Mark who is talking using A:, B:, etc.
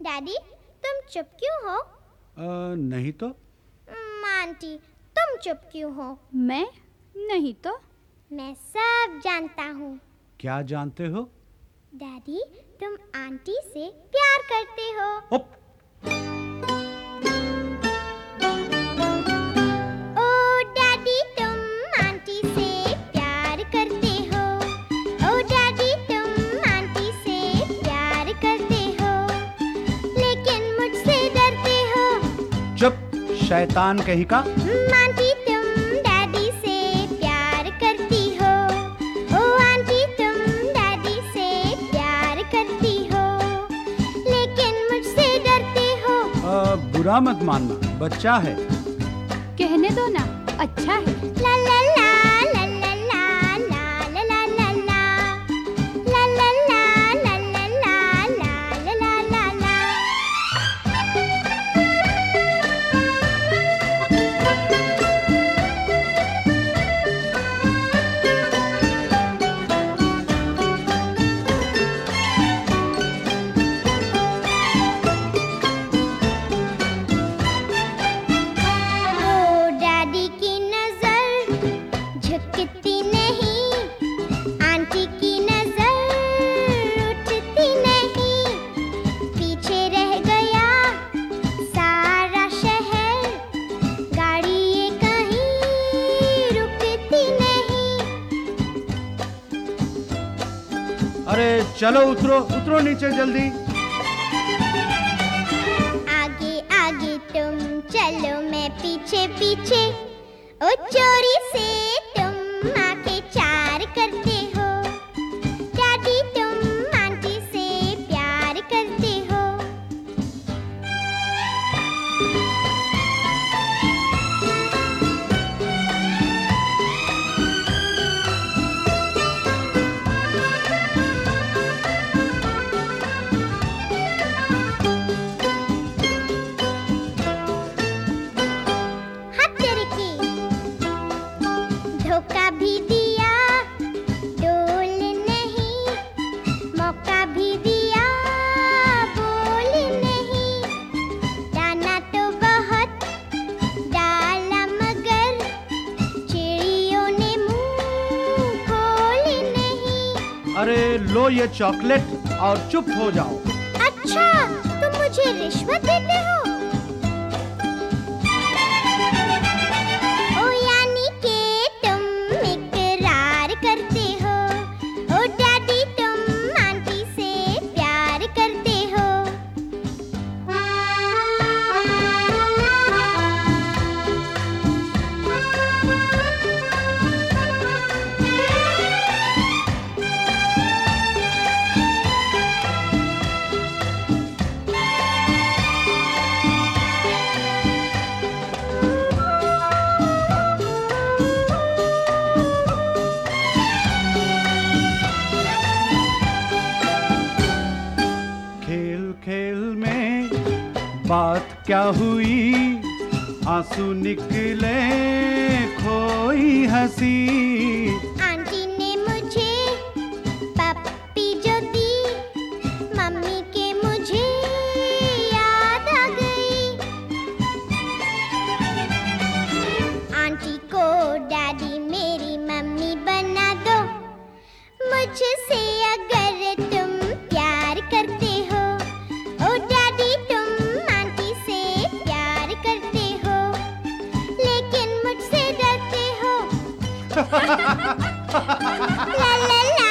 A: Daddy, तुम चुप क्यों हो?
B: नहीं तो।
A: आंटी, तुम चुप क्यों हो?
C: मैं नहीं तो।
A: मैं सब जानता हूँ।
B: क्या जानते हो?
A: डैडी, तुम आंटी से प्यार करते हो।
B: ओप!
A: ओ डैडी, तुम आंटी से प्यार करते हो। ओ डैडी, तुम आंटी से प्यार करते हो, लेकिन मुझसे डरते हो।
B: चुप, शैतान कहीं का।
A: आंटी, तुम डैडी से प्यार करती हो। ओ आंटी, तुम डैडी से प्यार करती हो, लेकिन मुझसे डरते हो।
B: बुरा मत मानना, बच्चा है।
C: कहने दो ना, अच्छा है।
A: ला ला ला ला ला ला ला ला ला ला ला ला ला ला ला ला ला ला ला। ओ डैडी की नजर झुकती नहीं, आंटी की नजर उठती नहीं। पीछे रह गया सारा शहर, गाड़ी ये कहीं रुकती नहीं।
B: अरे चलो, उतरो उतरो नीचे जल्दी।
A: आगे आगे तुम चलो, मैं पीछे पीछे। ओ चोरी से तुम आके चार करते हो। डैडी, तुम आंटी से प्यार करते हो। हाथ तेरे की धोखा भी दिया, डोल नहीं। मौका भी दिया, बोल नहीं। डाना तो बहुत डाला, मगर चिड़ियों ने मुंह खोल नहीं।
B: अरे लो ये चॉकलेट और चुप हो जाओ।
A: अच्छा, तुम मुझे रिश्वत देते हो? ओ यानी के तुम इकरार करते हो। ओ डैडी, तुम आंटी से प्यार करते हो।
B: खेल खेल में बात क्या हुई, आंसू निकले खोई हंसी।
A: आंटी ने मुझे पप्पी जो दी, मम्मी के मुझे याद आ गई। आंटी को डैडी मेरी मम्मी बना दो, मुझसे अगर तुम प्यार करते हो। ओ डैडी, तुम आंटी से प्यार करते हो, लेकिन मुझसे डरते हो। ला ला ला